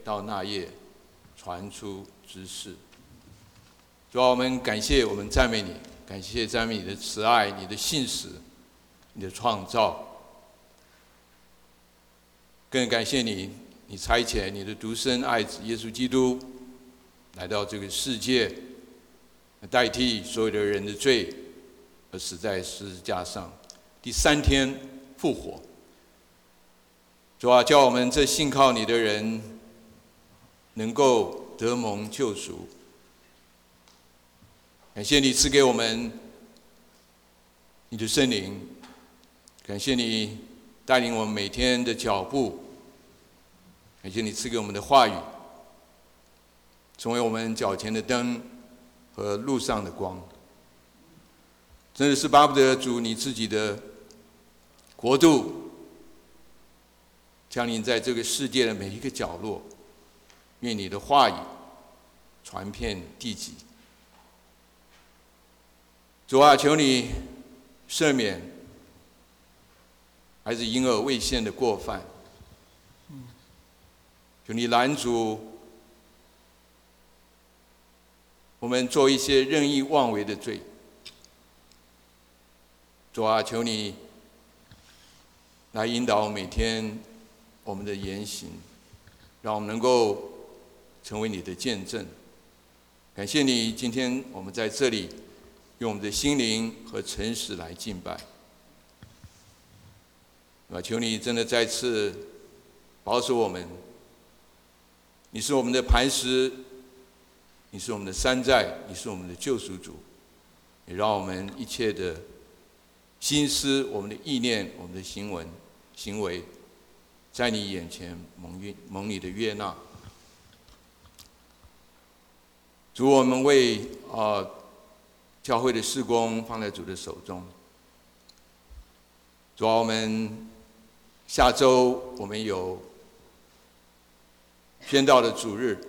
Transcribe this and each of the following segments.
到那夜传出之事。主啊，我们感谢，我们赞美你，感谢赞美你的慈爱，你的信实，你的创造，更感谢你，你差遣你的独生爱子耶稣基督来到这个世界，代替所有的人的罪，而死在十字架上，第3天复活。主啊，叫我们这信靠你的人能够得蒙救赎。感谢你赐给我们你的圣灵，感谢你带领我们每天的脚步，感谢你赐给我们的话语，成为我们脚前的灯和路上的光。真的是巴不得主你自己的国度降临在这个世界的每一个角落，愿你的话语传遍地极。主啊，求你赦免孩子婴儿未现的过犯，求你拦阻我们做一些任意妄为的罪。主啊，求你来引导每天我们的言行，让我们能够成为你的见证。感谢你，今天我们在这里用我们的心灵和诚实来敬拜。求你真的再次保守我们，你是我们的磐石，你是我们的山寨，你是我们的救赎主，也让我们一切的心思、我们的意念、我们的行为，在你眼前蒙你的悦纳。主，我们为教会的事工放在主的手中。主啊，我们下周我们有宣道的主日，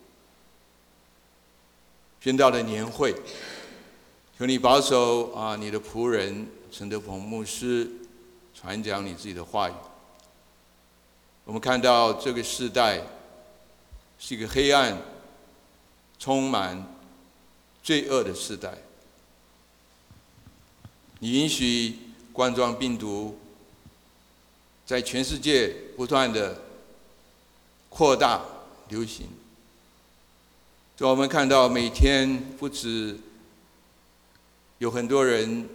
宣道的年会，求你保守你的仆人陈德鹏牧师传讲你自己的话语。我们看到这个世代是一个黑暗、充满罪恶的世代。你允许冠状病毒在全世界不断的扩大流行。所以我们看到每天不止有很多人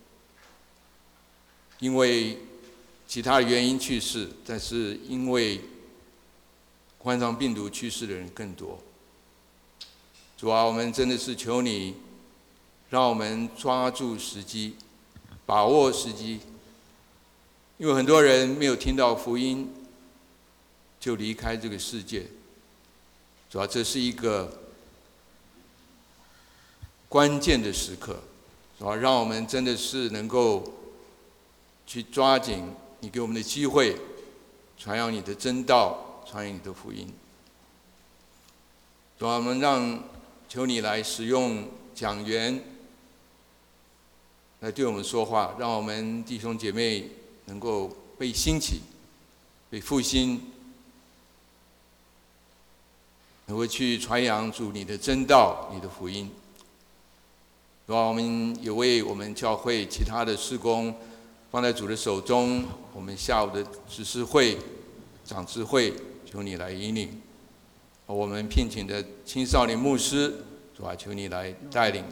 因为其他的原因去世，但是因为冠状病毒去世的人更多。主啊，我们真的是求你，让我们抓住时机，把握时机，因为很多人没有听到福音就离开这个世界。主要这是一个关键的时刻，主要让我们真的是能够去抓紧你给我们的机会，传扬你的真道，传扬你的福音。主要我们求你来使用讲员来对我们说话，让我们弟兄姐妹能够被兴起，被复兴，能够去传扬主你的真道，你的福音。我们也为我们教会其他的事工放在主的手中。我们下午的执事会、长执会，求你来引领。我们聘请的青少年牧师，主啊，求你来带领，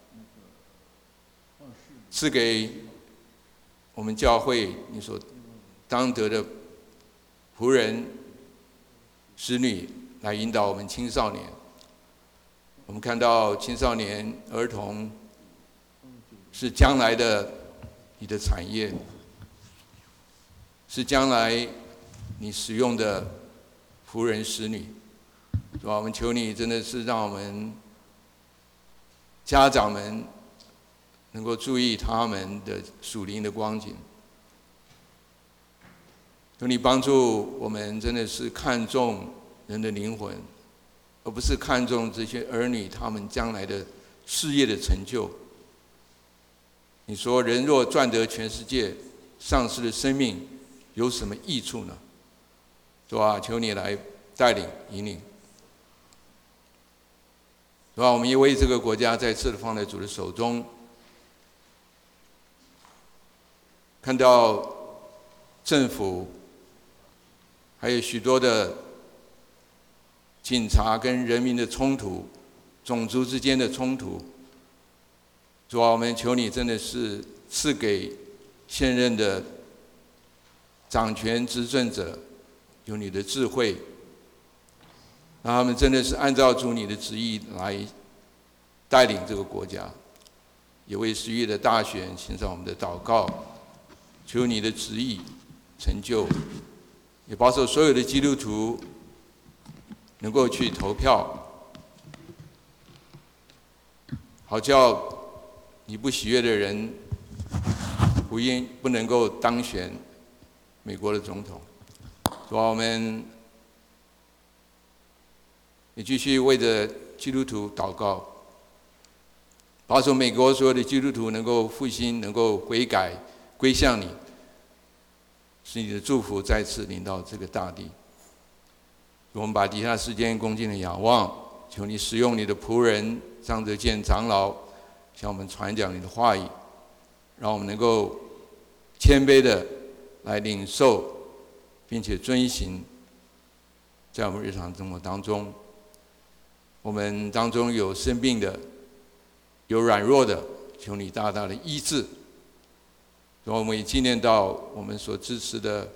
赐给我们教会你所当得的仆人、使女，来引导我们青少年。我们看到青少年、儿童是将来的你的产业，是将来你使用的仆人、使女。主啊，我们求你真的是让我们家长们能够注意他们的属灵的光景。求你帮助我们真的是看重人的灵魂，而不是看重这些儿女他们将来的事业的成就。你说人若赚得全世界，丧失了生命，有什么益处呢？主啊，求你来带领引领。是吧？我们也为这个国家再次的放在主的手中。看到政府还有许多的警察跟人民的冲突，种族之间的冲突，主啊，我们求你真的是赐给现任的掌权执政者有你的智慧，让他们真的是按照主你的旨意来带领这个国家。也为11月的大选献上我们的祷告，求你的旨意成就，也保守所有的基督徒能够去投票，好叫你不喜悦的人不能够当选美国的总统。主啊，我们也继续为着基督徒祷告，保守美国所有的基督徒能够复兴，能够悔改归向你，使你的祝福再次临到这个大地。我们把以下时间恭敬的仰望，求你使用你的仆人张德建长老向我们传讲你的话语，让我们能够谦卑的来领受并且遵行，在我们日常生活当中。我们当中有生病的，有软弱的，求你大大的医治。然后我们也纪念到我们所支持的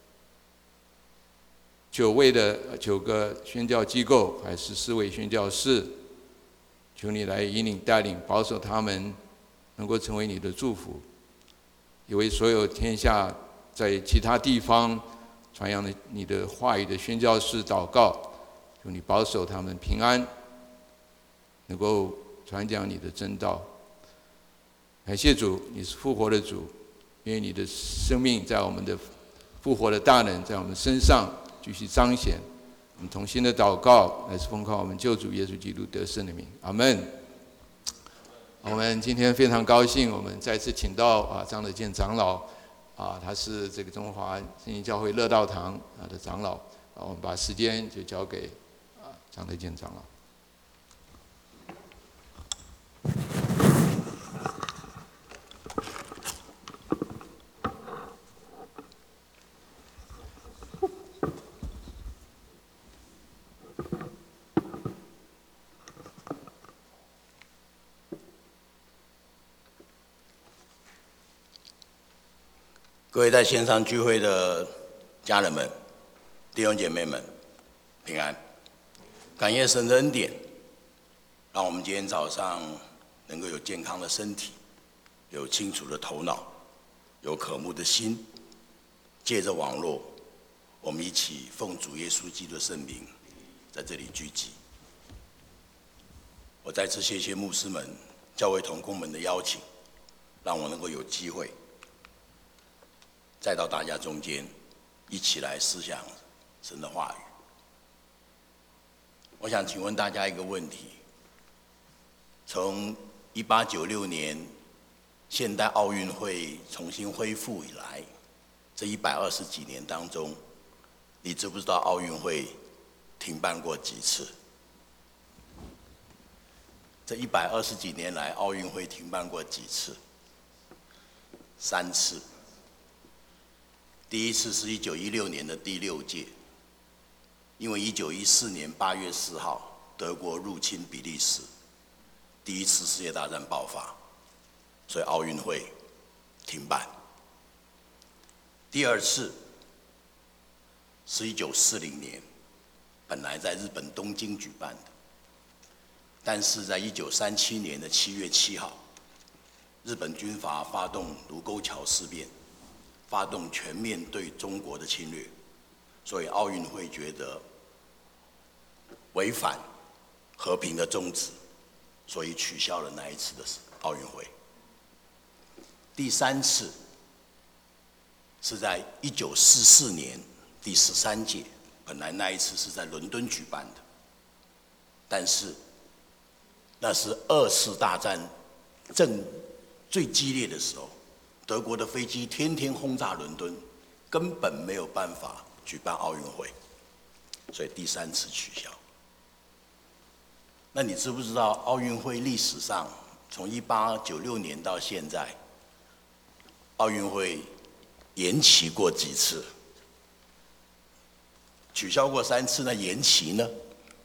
9个宣教机构，还是14位宣教士，求你来引领带领，保守他们能够成为你的祝福。也为所有天下在其他地方传扬你的话语的宣教士祷告，求你保守他们平安，能够传讲你的真道。感谢主，你是复活的主，因为你的生命在我们的复活的大能在我们身上继续彰显。我们同心的祷告，乃是奉靠我们救主耶稣基督得胜的名，阿们。我们今天非常高兴，我们再次请到张德建长老，他是这个中华圣经教会乐道堂的长老。我们把时间就交给张德建长老。 各位在线上聚会的家人们、弟兄姐妹们，平安！感谢神的恩典，让我们今天早上能够有健康的身体，有清楚的头脑，有渴慕的心，借着网络，我们一起奉主耶稣基督的圣名，在这里聚集。我再次谢谢牧师们、教会同工们的邀请，让我能够有机会再到大家中间，一起来思想神的话语。我想请问大家一个问题：从1896年现代奥运会重新恢复以来，这120几年当中，你知不知道奥运会停办过几次？这120几年来，奥运会停办过几次？3次。第一次是1916年的第6届，因为1914年8月4号德国入侵比利时，第一次世界大战爆发，所以奥运会停办。第二次是1940年，本来在日本东京举办的，但是在1937年的7月7号，日本军阀发动卢沟桥事变，发动全面对中国的侵略，所以奥运会觉得违反和平的宗旨，所以取消了那一次的奥运会。第3次是在1944年第13届，本来那一次是在伦敦举办的，但是那是2次大战正最激烈的时候，德国的飞机天天轰炸伦敦，根本没有办法举办奥运会。 所以第3次取消。那你知不知道奥运会历史上从1896年到现在，奥运会延期过几次？取消过3次，那延期呢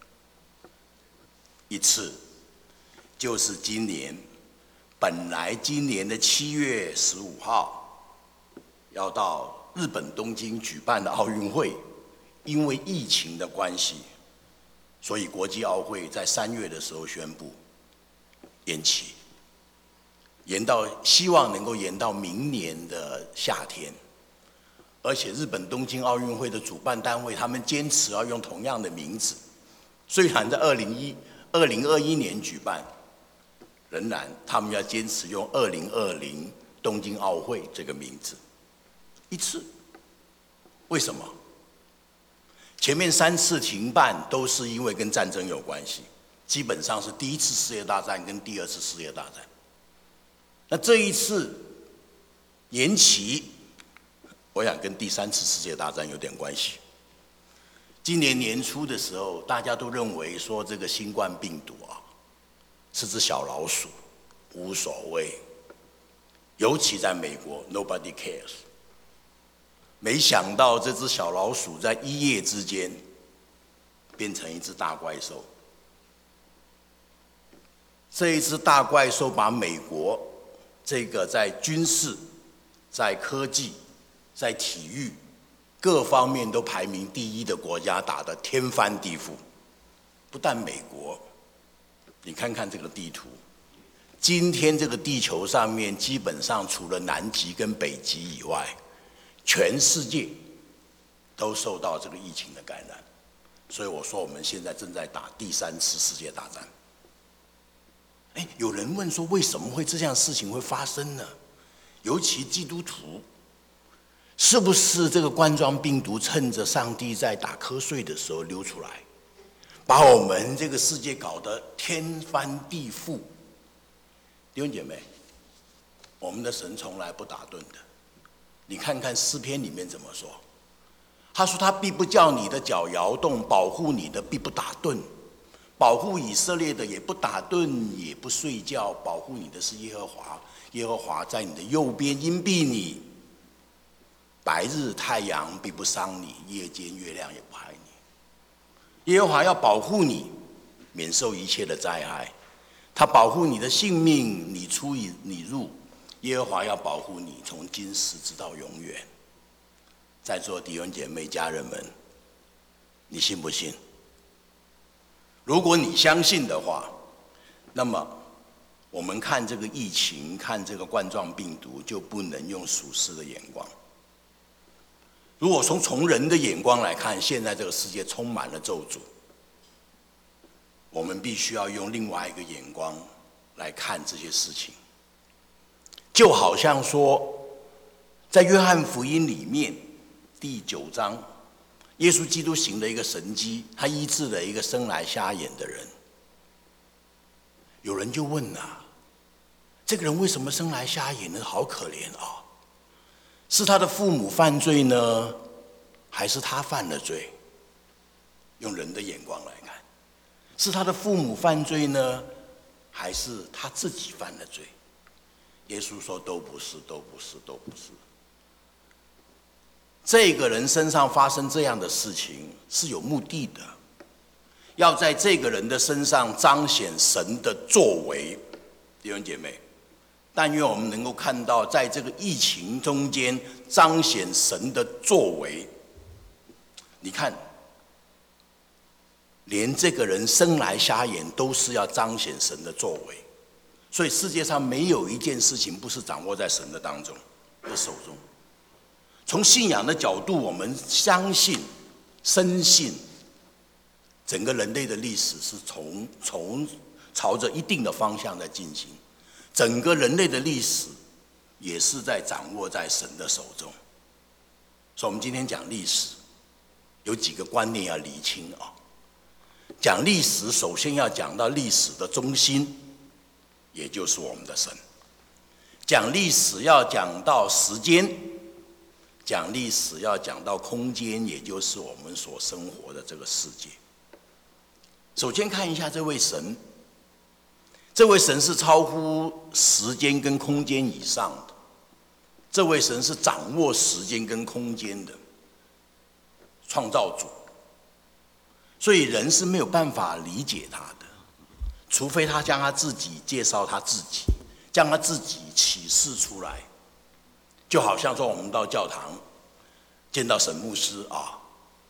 ？1次，就是本来今年的7月15号要到日本东京举办的奥运会，因为疫情的关系，所以国际奥会在3月的时候宣布延期，希望能够延到明年的夏天。而且日本东京奥运会的主办单位，他们坚持要用同样的名字，虽然在2021年举办，仍然他们要坚持用2020东京奥会这个名字。1次，为什么？前面3次停办都是因为跟战争有关系，基本上是第1次世界大战跟第2次世界大战。那这一次延期，我想跟第3次世界大战有点关系。今年年初的时候，大家都认为说这个新冠病毒是只小老鼠，无所谓，尤其在美国 ，nobody cares。没想到这只小老鼠在1夜之间变成一只大怪兽。这一只大怪兽把美国这个在军事、在科技、在体育各方面都排名第1的国家打得天翻地覆。不但美国，你看看这个地图，今天这个地球上面基本上除了南极跟北极以外，全世界都受到这个疫情的感染。所以我说我们现在正在打第3次世界大战。有人问说为什么会这样事情会发生呢？尤其基督徒，是不是这个冠状病毒趁着上帝在打瞌睡的时候溜出来，把我们这个世界搞得天翻地覆？弟兄姐妹，我们的神从来不打盹的。你看看诗篇里面怎么说，他说他必不叫你的脚摇动，保护你的必不打盹。保护以色列的也不打盹也不睡觉，保护你的是耶和华，耶和华在你的右边荫庇你，白日太阳必不伤你，夜间月亮也不害你。耶和华要保护你，免受一切的灾害，他保护你的性命，你出你入，耶和华要保护你，从今时直到永远。在座弟兄姐妹家人们，你信不信？如果你相信的话，那么我们看这个疫情，看这个冠状病毒，就不能用属世的眼光。如果从人的眼光来看，现在这个世界充满了咒诅，我们必须要用另外一个眼光来看这些事情。就好像说，在约翰福音里面第9章，耶稣基督行了一个神迹，他医治了一个生来瞎眼的人。有人就问这个人为什么生来瞎眼呢？好可怜啊！是他的父母犯罪呢，还是他犯了罪？用人的眼光来看，是他的父母犯罪呢，还是他自己犯了罪？耶稣说都不是，都不是，都不是。这个人身上发生这样的事情是有目的的，要在这个人的身上彰显神的作为。弟兄姐妹，但愿我们能够看到在这个疫情中间彰显神的作为。你看，连这个人生来瞎眼都是要彰显神的作为，所以世界上没有一件事情不是掌握在神的当中的手中。从信仰的角度，我们相信、深信，整个人类的历史是朝着一定的方向在进行，整个人类的历史也是在掌握在神的手中。所以我们今天讲历史，有几个观念要厘清啊。讲历史，首先要讲到历史的中心，也就是我们的神。讲历史要讲到时间， 讲历史要讲到空间，也就是我们所生活的这个世界。首先看一下这位神，这位神是超乎时间跟空间以上的，这位神是掌握时间跟空间的创造主，所以人是没有办法理解他的，除非他将他自己介绍他自己，将他自己启示出来。就好像说我们到教堂见到沈牧师啊，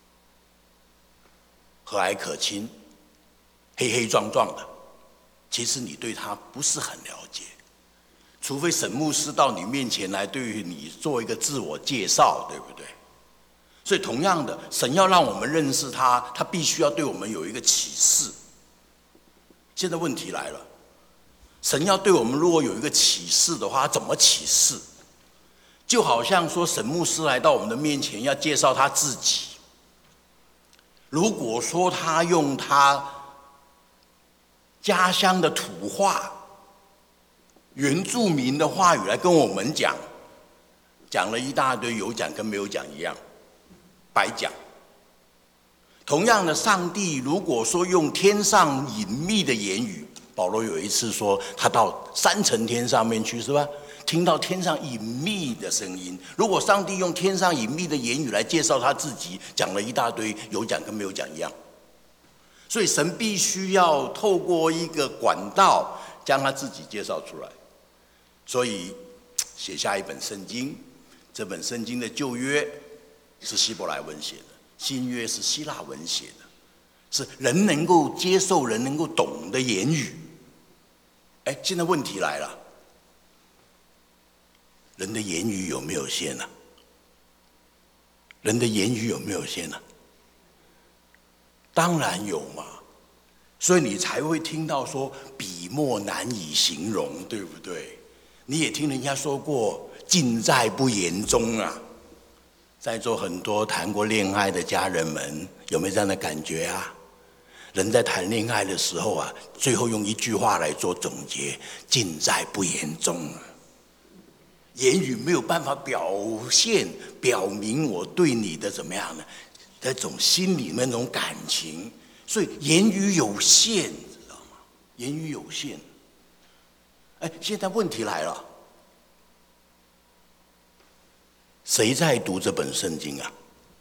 和蔼可亲，黑黑壮壮的，其实你对他不是很了解，除非沈牧师到你面前来，对于你做一个自我介绍，对不对？所以同样的，神要让我们认识他，他必须要对我们有一个启示。现在问题来了，神要对我们如果有一个启示的话，他怎么启示？就好像说沈牧师来到我们的面前要介绍他自己，如果说他用他家乡的土话、原住民的话语来跟我们讲，讲了一大堆，有讲跟没有讲一样，白讲。同样的，上帝如果说用天上隐秘的言语，保罗有一次说他到3层天上面去，是吧？听到天上隐秘的声音。如果上帝用天上隐秘的言语来介绍他自己，讲了一大堆，有讲跟没有讲一样。所以神必须要透过一个管道将他自己介绍出来。所以写下一本圣经，这本圣经的旧约是希伯来文写的，新约是希腊文写的，是人能够接受、人能够懂的言语。现在问题来了，人的言语有没有限呢？人的言语有没有限呢？当然有嘛，所以你才会听到说笔墨难以形容，对不对？你也听人家说过尽在不言中啊。在座很多谈过恋爱的家人们，有没有这样的感觉啊？人在谈恋爱的时候啊，最后用一句话来做总结：尽在不言中啊。言语没有办法表现、表明我对你的怎么样呢？那种心里面那种感情，所以言语有限，知道吗？言语有限。现在问题来了，谁在读这本圣经啊？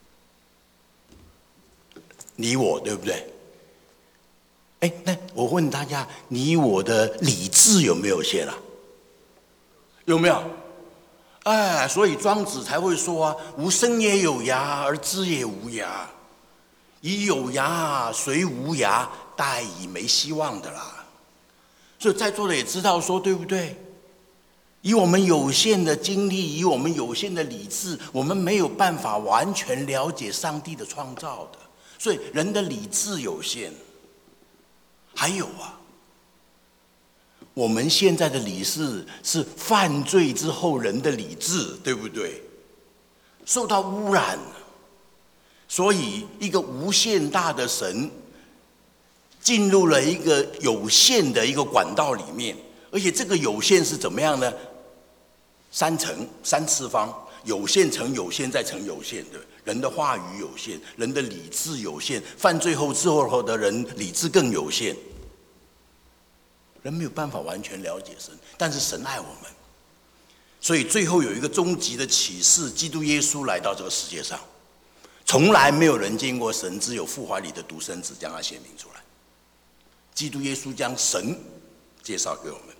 你我，对不对？那我问大家，你我的理智有没有限啊？有没有？所以庄子才会说啊，吾生也有涯，而知也无涯。以有涯随无涯，殆已没希望的啦。所以在座的也知道说，对不对？以我们有限的精力，以我们有限的理智，我们没有办法完全了解上帝的创造的。所以人的理智有限。还有啊，我们现在的理智是犯罪之后人的理智，对不对？受到污染，所以一个无限大的神进入了一个有限的一个管道里面，而且这个有限是怎么样呢？3层3次方，有限乘有限再乘有限的。人的话语有限，人的理智有限，犯罪后之后的人理智更有限。人没有办法完全了解神，但是神爱我们，所以最后有一个终极的启示：基督耶稣来到这个世界上，从来没有人见过神，只有父怀里的独生子将他显明出来。基督耶稣将神介绍给我们，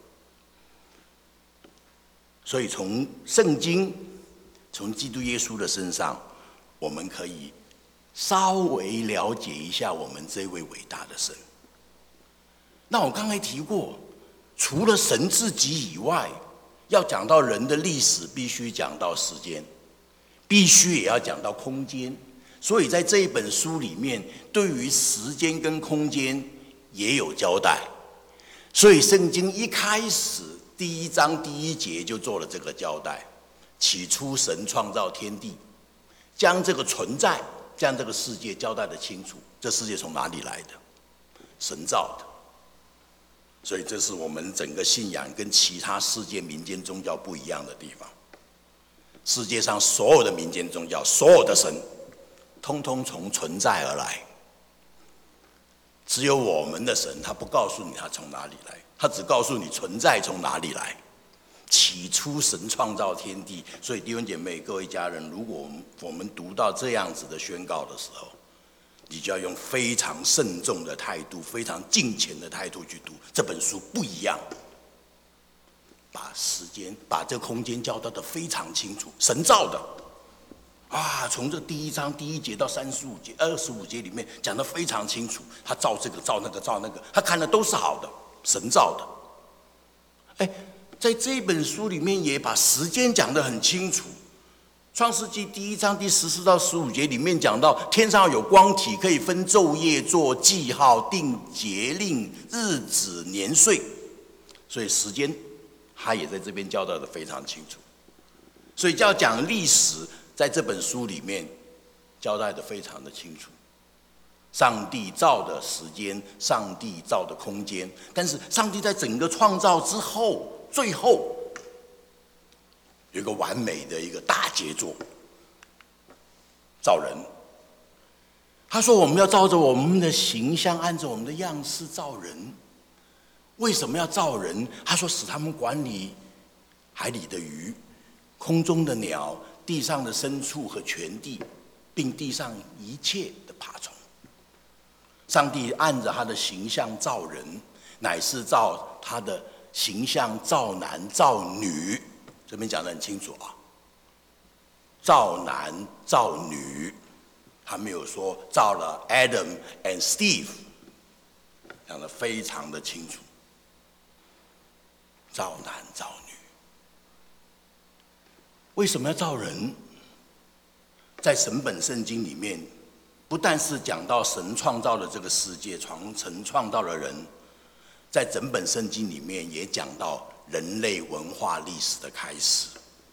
所以从圣经、从基督耶稣的身上，我们可以稍微了解一下我们这位伟大的神。那我刚才提过，除了神自己以外，要讲到人的历史，必须讲到时间，必须也要讲到空间。所以在这一本书里面，对于时间跟空间也有交代。所以圣经一开始第1章第1节就做了这个交代：起初神创造天地，将这个存在、将这个世界交代得清楚。这世界从哪里来的？神造的。所以这是我们整个信仰跟其他世界民间宗教不一样的地方。 世界上所有的民间宗教，所有的神，通通从存在而来。只有我们的神，他不告诉你他从哪里来，他只告诉你存在从哪里来。起初神创造天地，所以弟兄姐妹、各位家人，如果我们读到这样子的宣告的时候，你就要用非常慎重的态度、非常敬虔的态度去读这本书。不一样，把时间、把这个空间交代得非常清楚。神造的啊，从这第一章第1节到35节、25节里面讲得非常清楚。他造这个、造那个、造那个，他看的都是好的，神造的。在这本书里面也把时间讲得很清楚。创世纪第1章第14到15节里面讲到，天上有光体，可以分昼夜，做记号，定节令、日子、年岁，所以时间他也在这边交代得非常清楚。所以要讲历史，在这本书里面交代得非常的清楚。上帝造的时间，上帝造的空间，但是上帝在整个创造之后，最后有一个完美的一个大杰作，造人。他说我们要照着我们的形象，按着我们的样式造人。为什么要造人？他说使他们管理海里的鱼、空中的鸟、地上的牲畜和全地，并地上一切的爬虫。上帝按着他的形象造人，乃是照他的形象造男造女。这边讲得很清楚啊，造男造女，他没有说造了 Adam and Steve， 讲得非常的清楚，造男造女。为什么要造人？在神本圣经里面，不但是讲到神创造了这个世界，神创造了人，在整本圣经里面也讲到人类文化历史的开始。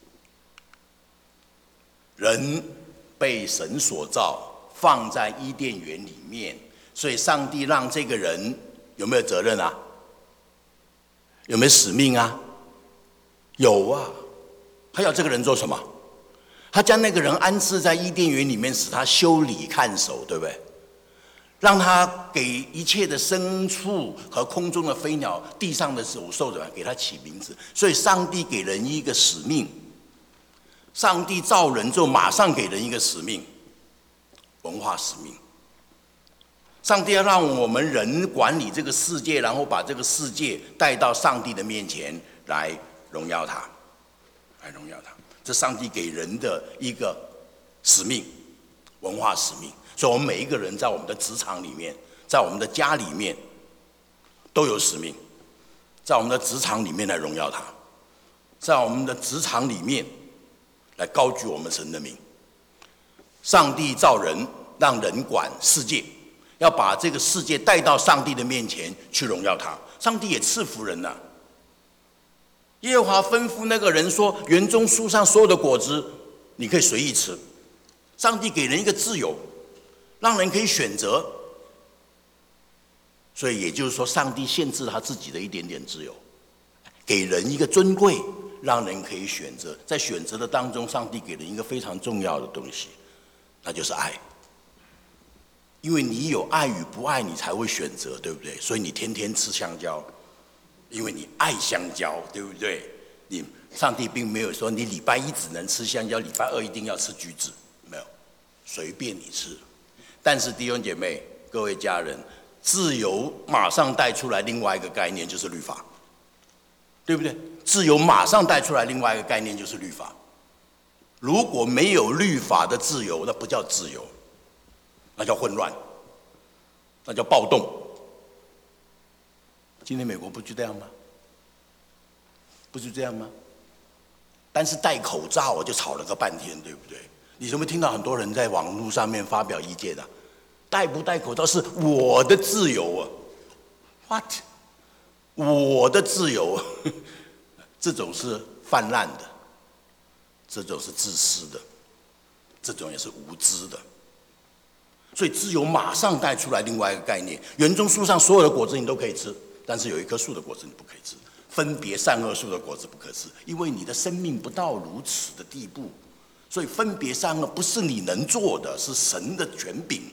人被神所造，放在伊甸园里面，所以上帝让这个人有没有责任啊？有没有使命啊？有啊。他要这个人做什么？他将那个人安置在伊甸园里面，使他修理看守，对不对？让他给一切的牲畜和空中的飞鸟、地上的走兽的给他起名字。所以上帝给人一个使命，上帝造人之后马上给人一个使命，文化使命。上帝要让我们人管理这个世界，然后把这个世界带到上帝的面前来荣耀他，来荣耀他。这上帝给人的一个使命，文化使命。所以我们每一个人在我们的职场里面，在我们的家里面都有使命，在我们的职场里面来荣耀他，在我们的职场里面来高举我们神的名。上帝造人，让人管世界，要把这个世界带到上帝的面前去荣耀他。上帝也赐福人啊，耶和华吩咐那个人说，园中树上所有的果子你可以随意吃。上帝给人一个自由，让人可以选择。所以也就是说，上帝限制他自己的一点点自由，给人一个尊贵，让人可以选择。在选择的当中，上帝给人一个非常重要的东西，那就是爱。因为你有爱与不爱，你才会选择，对不对？所以你天天吃香蕉，因为你爱香蕉，对不对？上帝并没有说你礼拜一只能吃香蕉，礼拜二一定要吃橘子，没有，随便你吃。但是弟兄姐妹、各位家人，自由马上带出来另外一个概念，就是律法，对不对？自由马上带出来另外一个概念，就是律法。如果没有律法的自由，那不叫自由，那叫混乱，那叫暴动。今天美国不就这样吗？不是这样吗？但是戴口罩就吵了个半天，对不对？你有没有听到很多人在网络上面发表意见啊？戴不戴口罩是我的自由啊 ！What？ 我的自由，这种是泛滥的，这种是自私的，这种也是无知的。所以自由马上带出来另外一个概念：园中树上所有的果子你都可以吃，但是有一棵树的果子你不可以吃。分别善恶树的果子不可吃，因为你的生命不到如此的地步， 所以分别善恶不是你能做的，是神的权柄。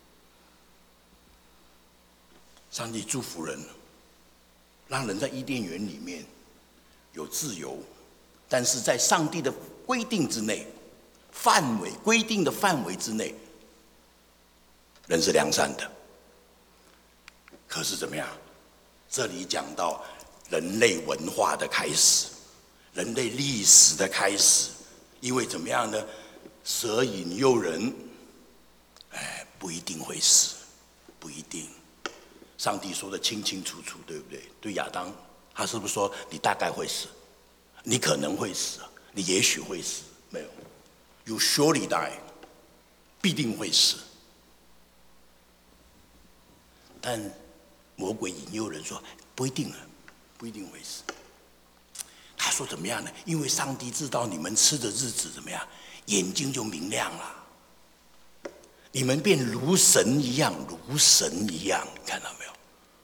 上帝祝福人，让人在伊甸园里面有自由，但是在上帝的规定之内，规定的范围之内，人是良善的。可是怎么样？这里讲到人类文化的开始，人类历史的开始。因为怎么样呢？蛇引诱人，不一定会死，不一定。上帝说的清清楚楚，对不对？对亚当，他是不是说你大概会死，你可能会死，你也许会死？没有 ，You surely die， 必定会死。但魔鬼引诱人说不一定啊，不一定会死。他说怎么样呢？因为上帝知道你们吃的日子怎么样，眼睛就明亮了，你们变如神一样，如神一样，看到没有？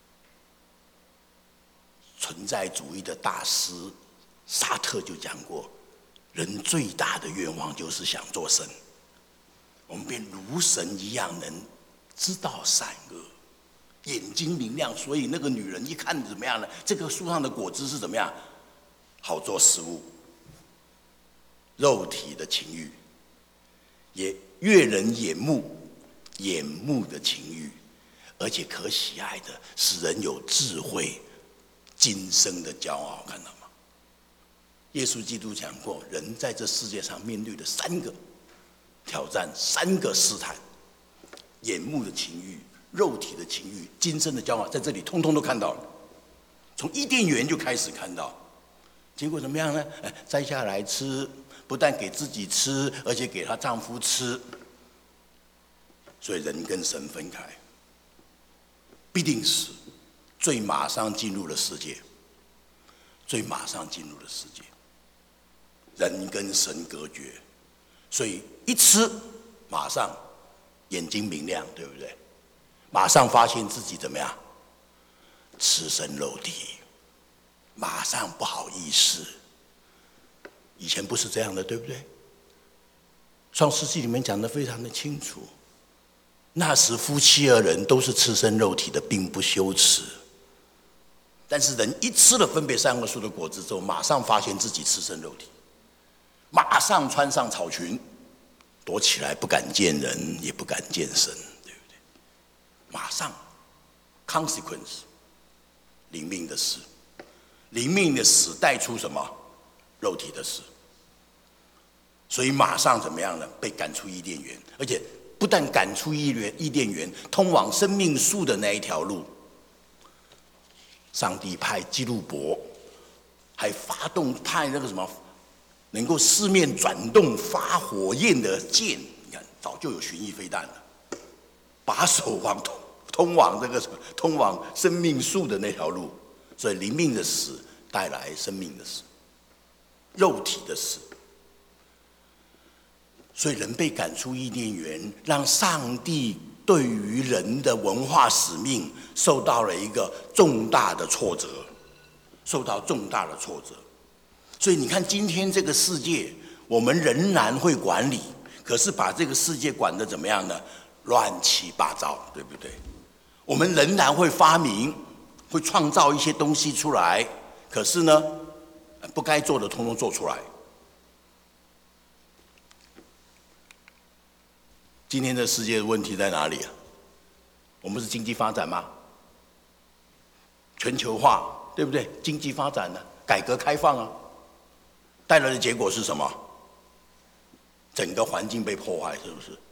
存在主义的大师沙特就讲过，人最大的愿望就是想做神。我们变如神一样，能知道善恶，眼睛明亮。所以那个女人一看怎么样呢？这个树上的果子是怎么样？好做食物，肉体的情欲，也悦人眼目，眼目的情欲，而且可喜爱的，使人有智慧，今生的骄傲，看到吗？耶稣基督讲过，人在这世界上面对的3个挑战，3个试探：眼目的情欲、肉体的情欲、今生的骄傲，在这里通通都看到了。从伊甸园就开始看到。结果怎么样呢？摘下来吃，不但给自己吃，而且给她丈夫吃。所以人跟神分开，必定死。罪马上进入了世界，罪马上进入了世界，人跟神隔绝。所以一吃，马上眼睛明亮，对不对？马上发现自己怎么样？赤身肉体。马上不好意思，以前不是这样的，对不对？创世纪里面讲得非常的清楚，那时夫妻二人都是赤身肉体的，并不羞耻。但是人一吃了分别善恶树的果子之后，马上发现自己赤身肉体，马上穿上草裙，躲起来，不敢见人，也不敢见神，对不对？马上 consequence， 灵命的事。灵命的死带出什么？肉体的死。所以马上怎么样呢？被赶出伊甸园，而且不但赶出伊甸园，通往生命树的那一条路，上帝派基路伯，还派那个什么，能够四面转动发火焰的箭。你看，早就有巡弋飞弹了，把守通往这个什么，通往生命树的那条路。所以灵命的死带来生命的死，肉体的死。所以人被赶出伊甸园，让上帝对于人的文化使命受到了一个重大的挫折，受到重大的挫折。所以你看，今天这个世界，我们仍然会管理，可是把这个世界管得怎么样呢？乱七八糟，对不对？我们仍然会发明。会创造一些东西出来，可是呢，不该做的通通做出来。今天的世界的问题在哪里啊？我们是经济发展吗？全球化，对不对？经济发展呢，改革开放啊，带来的结果是什么？整个环境被破坏，是不是？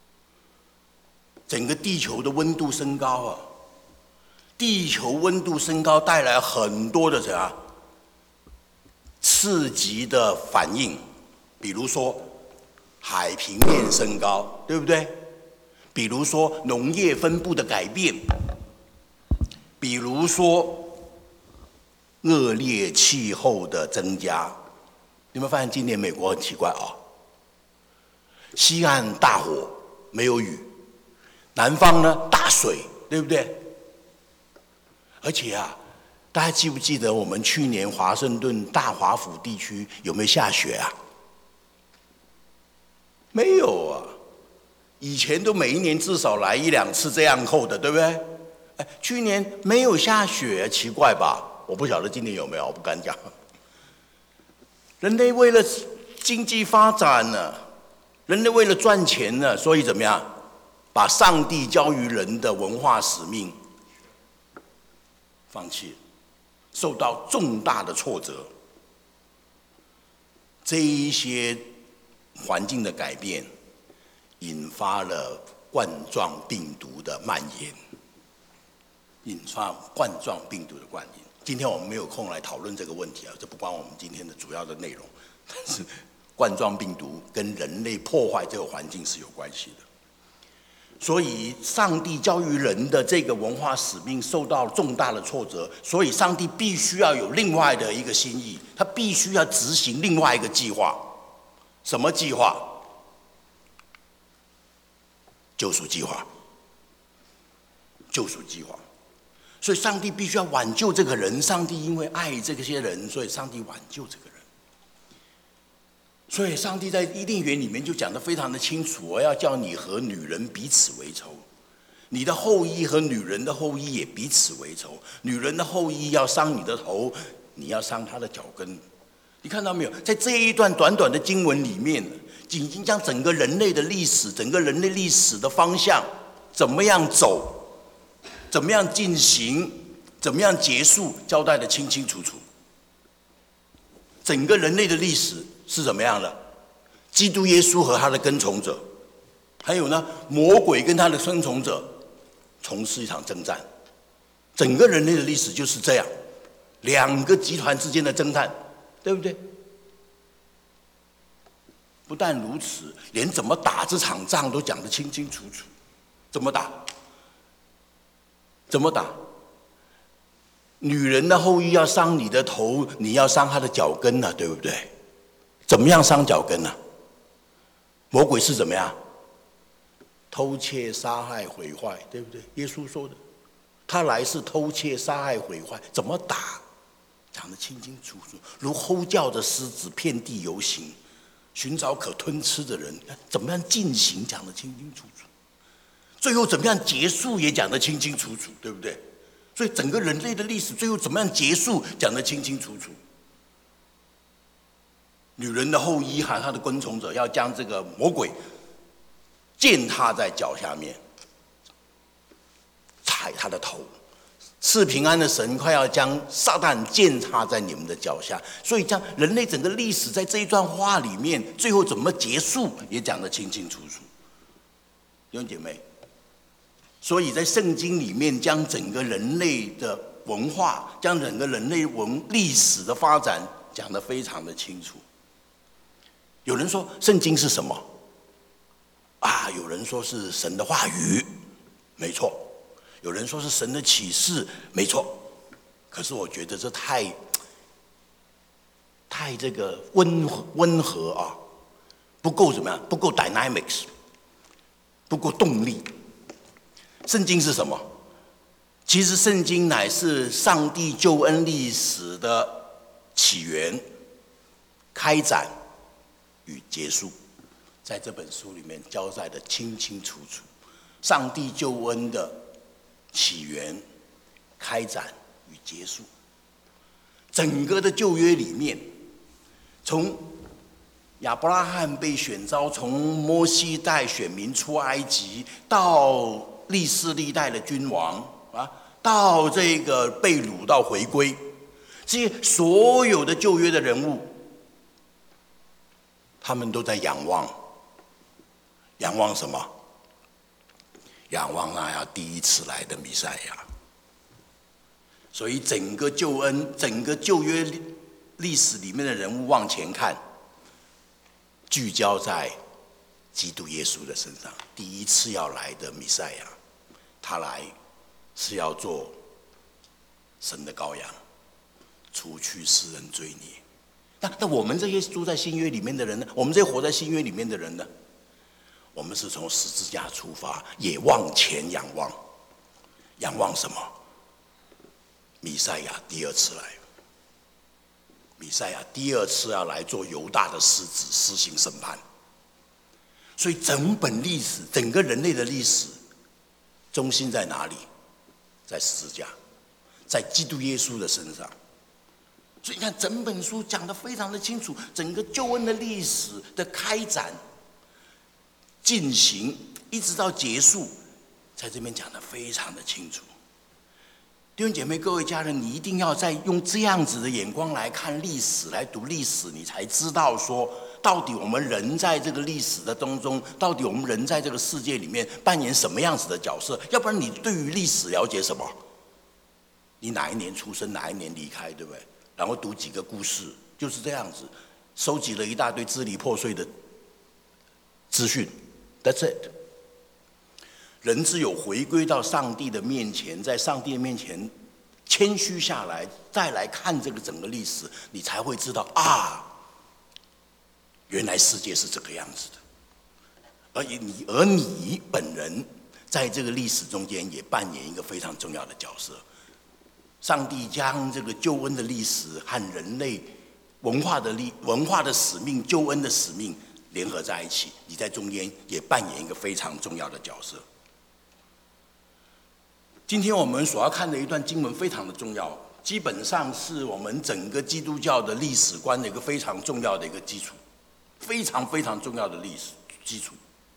整个地球的温度升高啊！地球温度升高带来很多的什么刺激的反应，比如说海平面升高，对不对？比如说农业分布的改变，比如说恶劣气候的增加。你们发现今年美国很奇怪啊，西岸大火没有雨，南方呢大水，对不对？而且啊，大家记不记得我们去年华盛顿大华府地区有没有下雪啊？ 没有啊，以前都每一年至少来1-2次这样扣的，对不对？去年没有下雪，奇怪吧？我不晓得今年有没有，我不敢讲。人类为了经济发展呢，人类为了赚钱呢，所以怎么样？把上帝交于人的文化使命放弃了，受到重大的挫折。这一些环境的改变，引发了冠状病毒的蔓延，引发冠状病毒的蔓延。今天我们没有空来讨论这个问题啊，这不关我们今天的主要的内容。但是冠状病毒跟人类破坏这个环境是有关系的。所以上帝交于人的这个文化使命受到重大的挫折，所以上帝必须要有另外的一个心意，他必须要执行另外一个计划。什么计划？救赎计划。救赎计划。所以上帝必须要挽救这个人，上帝因为爱这些人，所以上帝挽救这个人。所以上帝在伊甸园里面就讲得非常的清楚，我要叫你和女人彼此为仇，你的后裔和女人的后裔也彼此为仇，女人的后裔要伤你的头，你要伤她的脚跟。你看到没有，在这一段短短的经文里面，已经将整个人类的历史，整个人类历史的方向怎么样走，怎么样进行，怎么样结束，交代得清清楚楚。整个人类的历史是怎么样的？基督耶稣和他的跟从者，还有呢，魔鬼跟他的跟从者从事一场征战。整个人类的历史就是这样，两个集团之间的征战，对不对？不但如此，连怎么打这场仗都讲得清清楚楚。怎么打？怎么打？女人的后裔要伤你的头，你要伤她的脚跟呢，对不对？怎么样伤脚跟呢？魔鬼是怎么样？偷窃、杀害、毁坏，对不对？耶稣说的，他来是偷窃、杀害、毁坏。怎么打？讲得清清楚楚，如吼叫的狮子，遍地游行，寻找可吞吃的人。怎么样进行？讲得清清楚楚。最后怎么样结束？也讲得清清楚楚，对不对？所以整个人类的历史最后怎么样结束，讲得清清楚楚。女人的后裔和她的跟从者要将这个魔鬼践踏在脚下面，踩他的头。赐平安的神快要将撒旦践踏在你们的脚下。所以将人类整个历史在这一段话里面，最后怎么结束也讲得清清楚楚。弟兄姐妹，所以在圣经里面将整个人类的文化，将整个人类历史的发展讲得非常的清楚。有人说圣经是什么啊？有人说是神的话语，没错。有人说是神的启示，没错。可是我觉得这太这个温和啊，不够怎么样？不够 dynamics， 不够动力。圣经是什么？其实圣经乃是上帝救恩历史的起源、开展与结束，在这本书里面交代得清清楚楚。上帝救恩的起源、开展与结束，整个的旧约里面，从亚伯拉罕被选召，从摩西带选民出埃及，到历世历代的君王啊，到这个被掳到回归，这些所有的旧约的人物，他们都在仰望，仰望什么？仰望那要第一次来的弥赛亚。所以整个救恩、整个旧约历史里面的人物往前看，聚焦在基督耶稣的身上。第一次要来的弥赛亚，他来是要做神的羔羊，除去世人罪孽。那我们这些住在新约里面的人呢？我们这些活在新约里面的人呢？我们是从十字架出发，也往前仰望。仰望什么？弥赛亚第二次来。弥赛亚第二次要来做犹大的狮子，施行审判。 所以整本历史，整个人类的历史，中心在哪里？在十字架，在基督耶稣的身上。所以你看，整本书讲得非常的清楚，整个救恩的历史的开展、进行，一直到结束，在这边讲得非常的清楚。弟兄姐妹、各位家人，你一定要再用这样子的眼光来看历史，来读历史，你才知道说，到底我们人在这个历史的当中，到底我们人在这个世界里面扮演什么样子的角色？要不然你对于历史了解什么？你哪一年出生，哪一年离开，对不对？然后读几个故事，就是这样子，收集了一大堆支离破碎的资讯。That's it。人只有回归到上帝的面前，在上帝的面前谦虚下来，再来看这个整个历史，你才会知道啊，原来世界是这个样子的。而你本人在这个历史中间也扮演一个非常重要的角色。上帝将这个救恩的历史和人类文化的使命、救恩的使命联合在一起，你在中间也扮演一个非常重要的角色。今天我们所要看的一段经文非常的重要，基本上是我们整个基督教的历史观的一个非常重要的一个基础，非常非常重要的历史基础。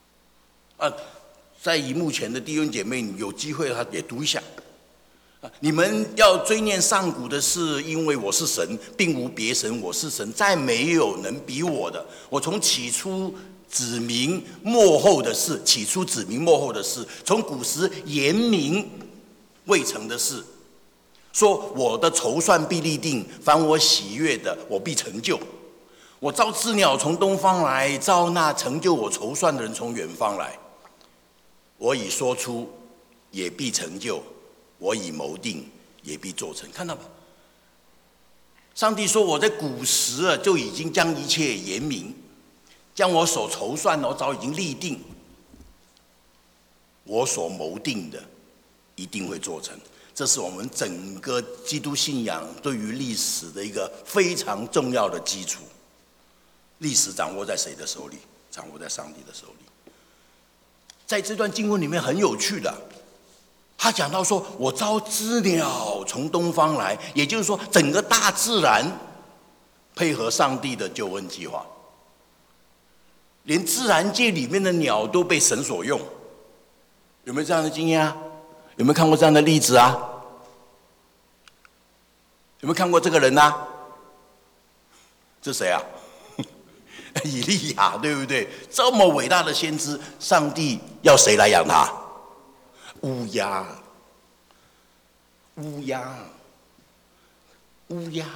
在荧幕前的弟兄姐妹，你有机会也读一下。你们要追念上古的事，因为我是神，并无别神，我是神，再没有能比我的。我从起初指明末后的事，起初指明末后的事，从古时言明未成的事，说我的筹算必立定，凡我喜悦的，我必成就。我召知鸟从东方来，召那成就我筹算的人从远方来。我已说出，也必成就。我已谋定，也必做成。看到吗？上帝说我在古时就已经将一切言明，将我所筹算的我早已经立定，我所谋定的一定会做成。这是我们整个基督信仰对于历史的一个非常重要的基础。历史掌握在谁的手里？掌握在上帝的手里。在这段经文里面很有趣的，他讲到说，我召知鸟从东方来，也就是说，整个大自然配合上帝的救恩计划，连自然界里面的鸟都被神所用。有没有这样的经验啊？有没有看过这样的例子啊？有没有看过这个人啊？这谁啊？以利亚，对不对？这么伟大的先知，上帝要谁来养他？乌鸦，乌鸦，乌鸦！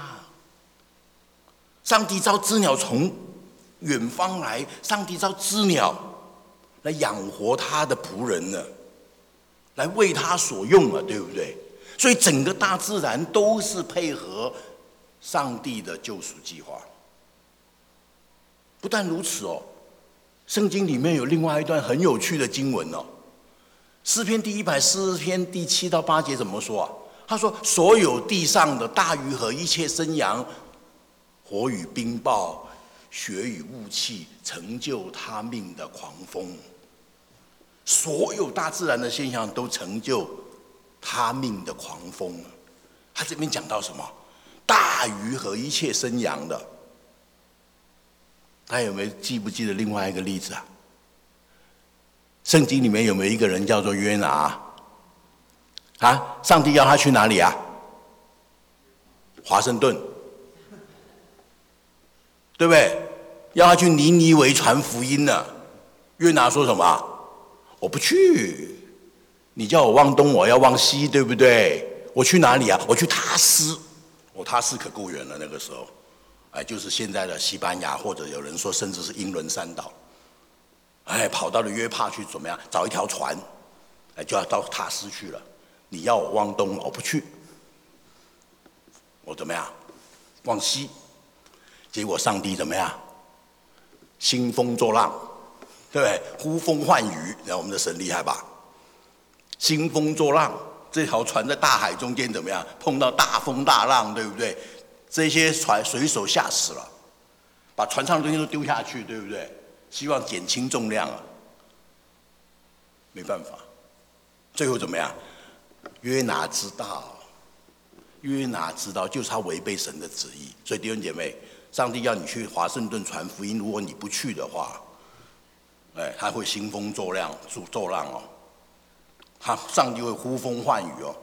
上帝召知鸟从远方来，上帝召知鸟来养活他的仆人呢，来为他所用了，对不对？所以整个大自然都是配合上帝的救赎计划。不但如此哦，圣经里面有另外一段很有趣的经文哦。诗篇第140篇第7到8节怎么说啊？他说：“所有地上的大鱼和一切生羊，火与冰雹，雪与雾气，成就他命的狂风。所有大自然的现象都成就他命的狂风。”他这边讲到什么？大鱼和一切生羊的。他有没有记不记得另外一个例子啊？圣经里面有没有一个人叫做约拿啊？上帝要他去哪里啊？华盛顿，对不对？要他去尼尼微传福音呢。约拿说什么？我不去，你叫我往东，我要往西，对不对？我去哪里啊？我去他斯。他斯可够远了，那个时候。就是现在的西班牙，或者有人说甚至是英伦三岛，跑到了约帕去怎么样？找一条船，就要到塔斯去了。你要我往东，我不去，我怎么样？往西。结果上帝怎么样？兴风作浪，对不对？呼风唤雨，我们的神厉害吧？兴风作浪，这条船在大海中间怎么样？碰到大风大浪，对不对？这些水手吓死了，把船上的东西都丢下去，对不对？ 希望减轻重量啊，没办法，最后怎么样？约拿知道，就是他违背神的旨意。所以弟兄姐妹，上帝要你去华盛顿传福音，如果你不去的话，他会兴风作浪哦，上帝会呼风唤雨哦，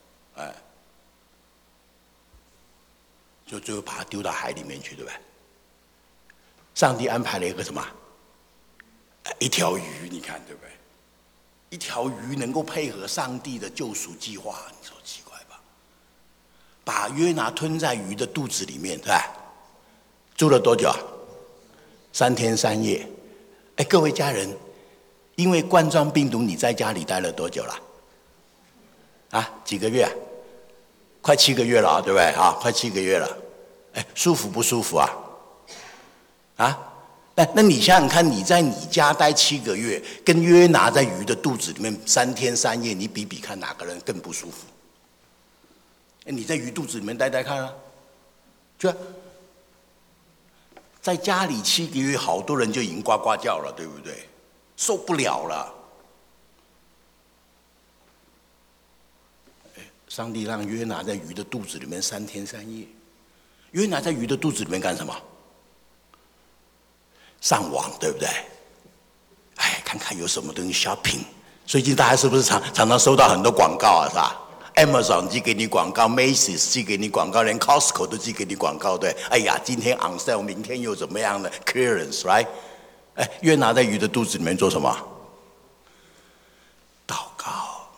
就最后把他丢到海里面去，对不对？上帝安排了一个什么？一条鱼，你看对不对？一条鱼能够配合上帝的救赎计划，你说奇怪吧？把约拿吞在鱼的肚子里面，对吧？住了多久啊？3天3夜。各位家人，因为冠状病毒，你在家里待了多久了？几个月啊？快7个月了，对不对？快7个月了。舒服不舒服啊？那你想想看，你在你家待7个月，跟约拿在鱼的肚子里面3天3夜，你比比看哪个人更不舒服？你在鱼肚子里面待看啊，就在家里7个月，好多人就已经呱呱叫了，对不对？受不了了。上帝让约拿在鱼的肚子里面3天3夜。约拿在鱼的肚子里面干什么？上网，对不对？看看有什么东西 shopping。最近大家是不是常常收到很多广告啊？是吧 ？Amazon 寄给你广告 ，Macy's 寄给你广告，连 Costco 都寄给你广告，对？今天 on sale， 明天又怎么样的 clearance，right？ 约拿在鱼的肚子里面做什么？祷告。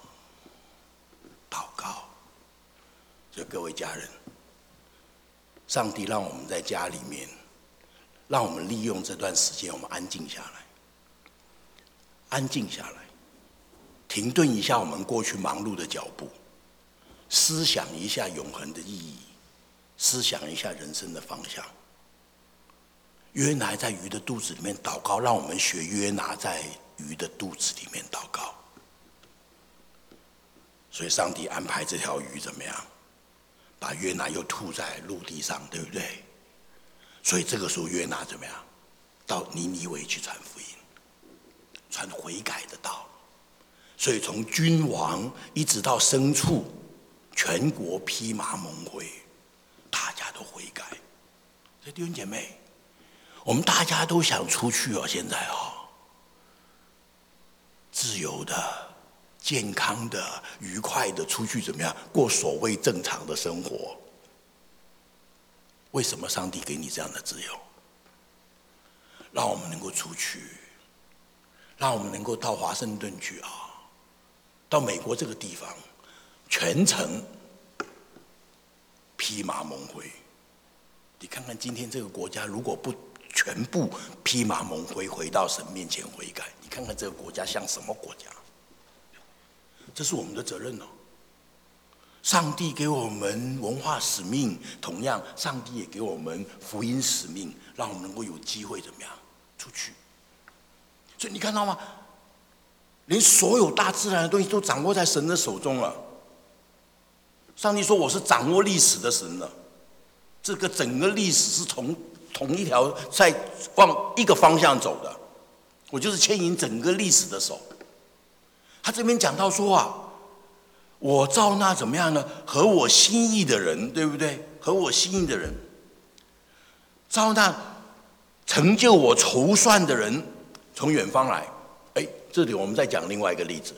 所以各位家人，上帝让我们在家里面。让我们利用这段时间，我们安静下来，停顿一下我们过去忙碌的脚步，思想一下永恒的意义，思想一下人生的方向。约拿在鱼的肚子里面祷告，让我们学约拿在鱼的肚子里面祷告。所以上帝安排这条鱼怎么样？把约拿又吐在陆地上，对不对？所以这个时候约拿怎么样？到尼尼微去传福音，传悔改的道。所以从君王一直到牲畜，全国披麻蒙灰，大家都悔改。所以弟兄姐妹，我们大家都想出去哦，现在自由的、健康的、愉快的出去怎么样过所谓正常的生活？为什么上帝给你这样的自由？让我们能够出去，让我们能够到华盛顿去到美国这个地方，全程披麻蒙灰。你看看今天这个国家，如果不全部披麻蒙灰回到神面前悔改，你看看这个国家像什么国家？这是我们的责任上帝给我们文化使命，同样，上帝也给我们福音使命，让我们能够有机会怎么样出去。所以你看到吗？连所有大自然的东西都掌握在神的手中了。上帝说：“我是掌握历史的神了。”这个整个历史是从同一条在往一个方向走的，我就是牵引整个历史的手。他这边讲到说我照那怎么样呢？合我心意的人，对不对？合我心意的人，照那成就我筹算的人，从远方来。这里我们再讲另外一个例子。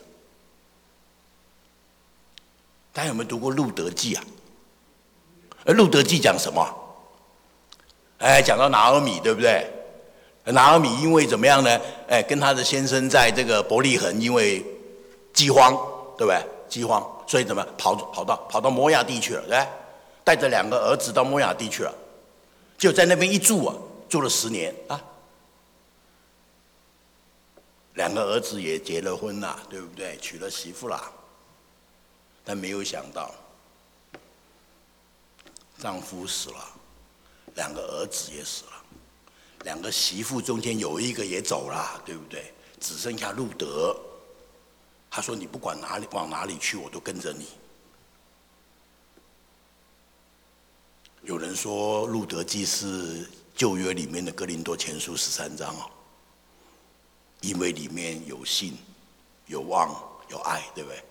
大家有没有读过《路德记》啊？《路德记》讲什么？讲到拿俄米，对不对？拿俄米因为怎么样呢？跟他的先生在这个伯利恒，因为饥荒，对不对？饥荒，所以怎么跑到摩亚地去了，对不对？带着2个儿子到摩亚地去了，就在那边一住住了10年2个儿子也结了婚了，对不对？娶了媳妇了，但没有想到，丈夫死了，2个儿子也死了，2个媳妇中间有一个也走了，对不对？只剩下路德。他说：“你不管往哪里去，我都跟着你。”有人说《路德记》是旧约里面的哥林多前书13章因为里面有信、有望、有爱，对不对？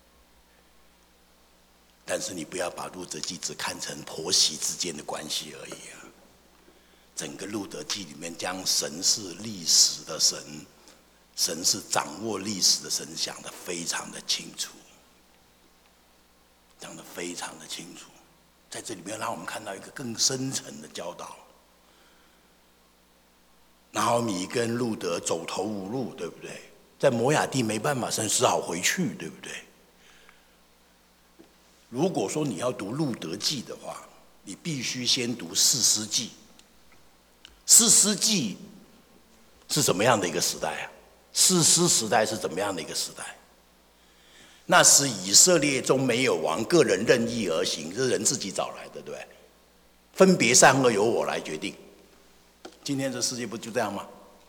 但是你不要把路德记只看成婆媳之间的关系而已啊！整个路德记里面将神是历史的神，神是掌握历史的神讲得非常的清楚，讲得非常的清楚。在这里面让我们看到一个更深层的教导。拿俄米跟路德走投无路，对不对？在摩亚地没办法，神只好回去，对不对？如果说你要读路德记的话，你必须先读士师记。士师记是怎么样的一个时代啊？士师时代是怎么样的一个时代？那时以色列中没有王，个人任意而行，是人自己找来的，对不对？分别善恶由我来决定。今天这世界不就这样吗？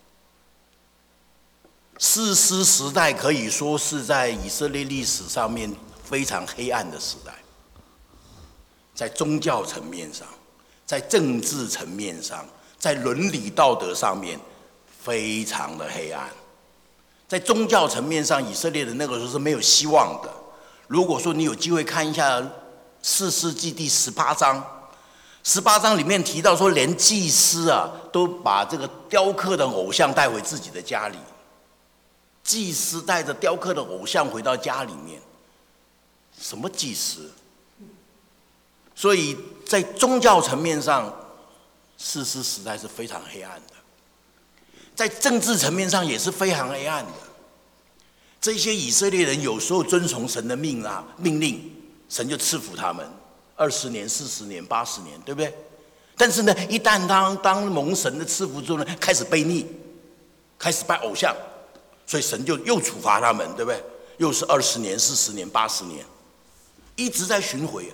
士师时代可以说是在以色列历史上面非常黑暗的时代，在宗教层面上，在政治层面上，在伦理道德上面非常的黑暗。在宗教层面上，以色列的那个时候是没有希望的。如果说你有机会看一下士师记第18章，18章里面提到说，连祭司啊都把这个雕刻的偶像带回自己的家里，祭司带着雕刻的偶像回到家里面，什么祭司？所以在宗教层面上，士师时代是非常黑暗的。在政治层面上也是非常黑暗的。这些以色列人有时候遵从神的命令，神就赐福他们20年、40年、80年，对不对？但是呢，一旦当蒙神的赐福之后呢，开始悖逆，开始拜偶像，所以神就又处罚他们，对不对？又是20年、40年、80年，一直在巡回啊。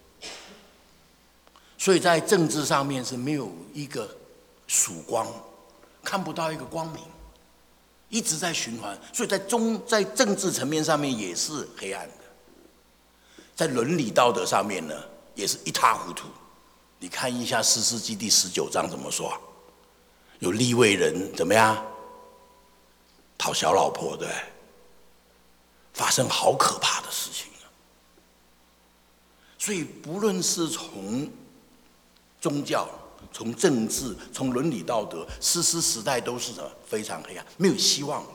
所以在政治上面是没有一个曙光，看不到一个光明，一直在循环。所以在政治层面上面也是黑暗的，在伦理道德上面呢也是一塌糊涂。你看一下士师记第19章怎么说，有利未人怎么样讨小老婆，对，发生好可怕的事情啊。所以不论是从宗教、从政治、从伦理道德，士师时代都是非常黑暗，没有希望的。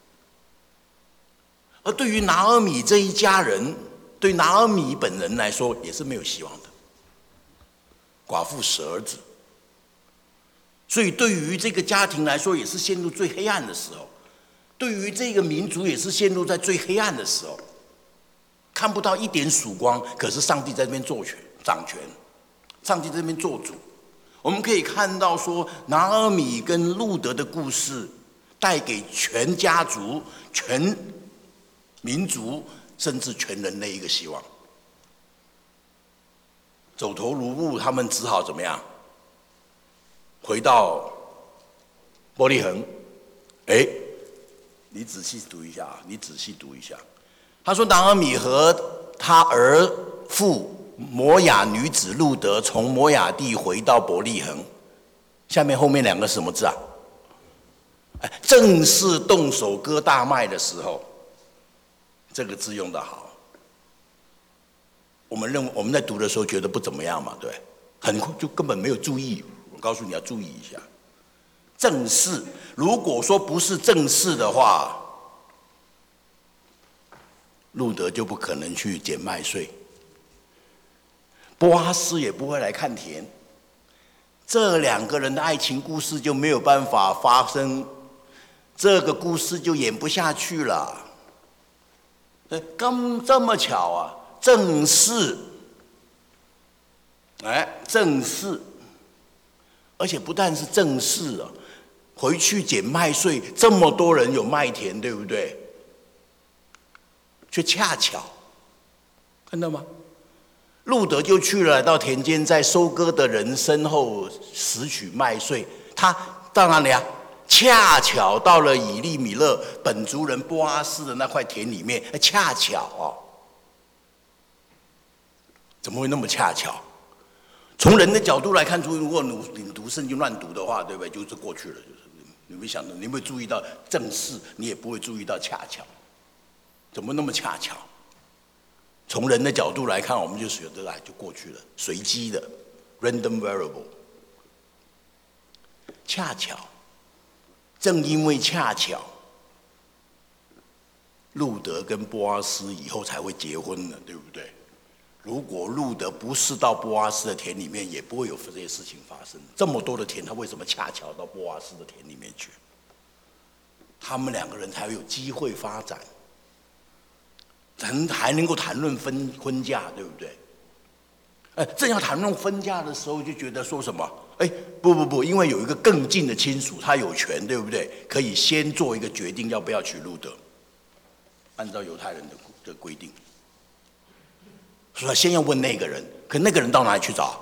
而对于拿俄米这一家人，对拿俄米本人来说也是没有希望的，寡妇10儿子，所以对于这个家庭来说也是陷入最黑暗的时候，对于这个民族也是陷入在最黑暗的时候，看不到一点曙光。可是上帝在这边掌权，上帝在这边做主。我们可以看到说，拿俄米跟路德的故事带给全家族、全民族，甚至全人类一个希望。走投无路，他们只好怎么样？回到伯利恒。你仔细读一下，他说拿俄米和他儿妇摩亚女子路德从摩亚地回到伯利恒，下面后面2个什么字啊？正是动手割大麦的时候，这个字用得好。我们在读的时候觉得不怎么样嘛，对，就根本没有注意。我告诉你要注意一下，正是。如果说不是正式的话，路德就不可能去捡麦穗，波阿斯也不会来看田，这2个人的爱情故事就没有办法发生，这个故事就演不下去了。这么巧啊，正是，而且不但是正式啊，回去捡麦穗，这么多人有麦田，对不对？却恰巧，看到吗？路德就去了，来到田间，在收割的人身后拾取麦穗。他到哪里啊？恰巧到了以利米勒本族人波阿斯的那块田里面，恰巧哦。怎么会那么恰巧？从人的角度来看出，如果你读圣经乱读的话，对不对？就是过去了，就是你会想到，你会注意到正式，你也不会注意到恰巧，怎么那么恰巧？从人的角度来看，我们就觉得就过去了，随机的 （random variable）。恰巧，正因为恰巧，路德跟波阿斯以后才会结婚了，对不对？如果路德不是到波阿斯的田里面，也不会有这些事情发生。这么多的田，他为什么恰巧到波阿斯的田里面去？他们两个人才有机会发展，还能够谈论婚嫁，对不对？正要谈论婚嫁的时候，就觉得说什么？不，因为有一个更近的亲属，他有权，对不对？可以先做一个决定，要不要娶路德，按照犹太人的规定。所以先要问那个人，可那个人到哪里去找？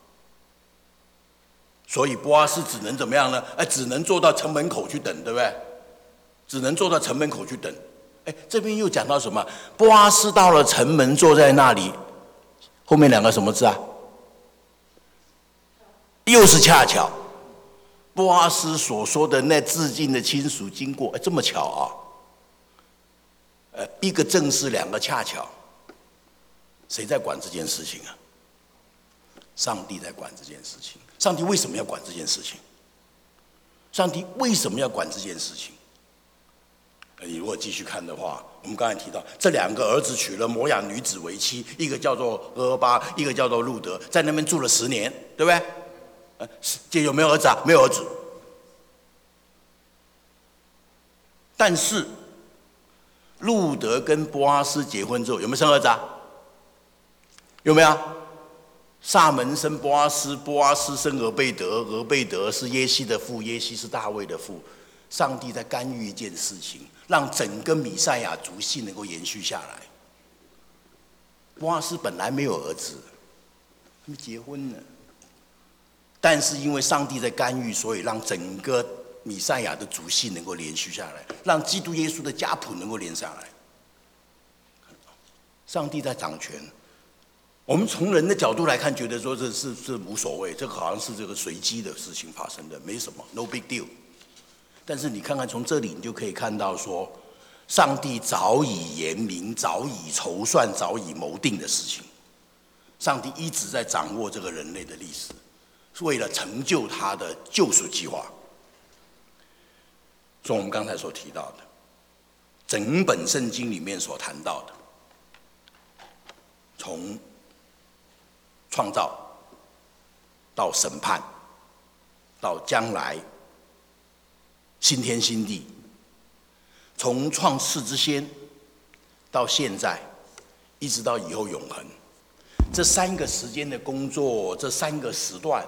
所以波阿斯只能怎么样呢？只能坐到城门口去等，对不对？只能坐到城门口去等。这边又讲到什么？波阿斯到了城门，坐在那里，后面两个什么字啊？又是恰巧。波阿斯所说的那至近的亲属经过，这么巧啊？一个正式，两个恰巧。谁在管这件事情啊？上帝在管这件事情。上帝为什么要管这件事情？上帝为什么要管这件事情？你如果继续看的话，我们刚才提到这两个儿子娶了摩亚女子为妻，一个叫做俄巴，一个叫做路德，在那边住了10年，对不对？这有没有儿子啊？没有儿子。但是路德跟波阿斯结婚之后，有没有生儿子啊？有没有？萨门生波阿斯，波阿斯生俄贝德，俄贝德是耶西的父，耶西是大卫的父。上帝在干预一件事情，让整个弥赛亚族系能够延续下来。波阿斯本来没有儿子，他们结婚了，但是因为上帝在干预，所以让整个弥赛亚的族系能够延续下来，让基督耶稣的家谱能够连下来。上帝在掌权。我们从人的角度来看，觉得说这是无所谓，这个好像是这个随机的事情发生的，没什么 ，no big deal。但是你看看从这里，你就可以看到说，上帝早已言明、早已筹算、早已谋定的事情。上帝一直在掌握这个人类的历史，是为了成就他的救赎计划。所以我们刚才所提到的，整本圣经里面所谈到的，从创造到审判，到将来新天新地，从创世之先到现在，一直到以后永恒，这3个时间的工作，这3个时段，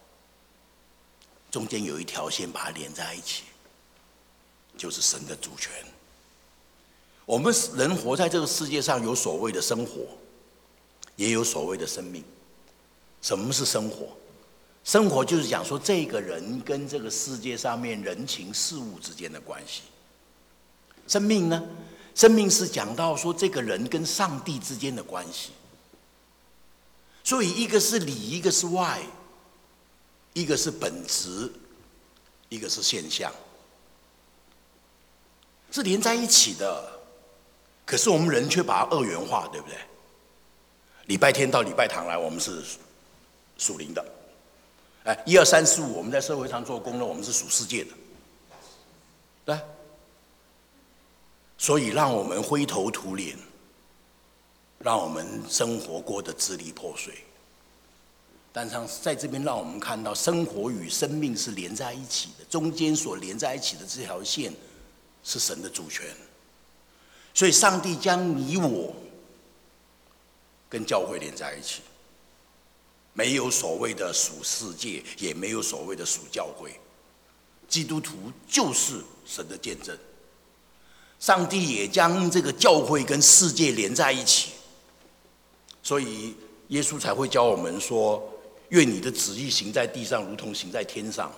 中间有一条线把它连在一起，就是神的主权。我们人活在这个世界上，有所谓的生活，也有所谓的生命。什么是生活？生活就是讲说这个人跟这个世界上面人情事物之间的关系。生命呢？生命是讲到说这个人跟上帝之间的关系。所以一个是里，一个是外，一个是本质，一个是现象，是连在一起的。可是我们人却把它二元化，对不对？礼拜天到礼拜堂来，我们是属灵的；1、2、3、4、5，我们在社会上做工呢，我们是属世界的。对，所以让我们灰头土脸，让我们生活过得支离破碎。但是在这边让我们看到，生活与生命是连在一起的，中间所连在一起的这条线是神的主权。所以上帝将你我跟教会连在一起，没有所谓的属世界，也没有所谓的属教会。基督徒就是神的见证。上帝也将这个教会跟世界连在一起，所以耶稣才会教我们说：愿你的旨意行在地上，如同行在天上。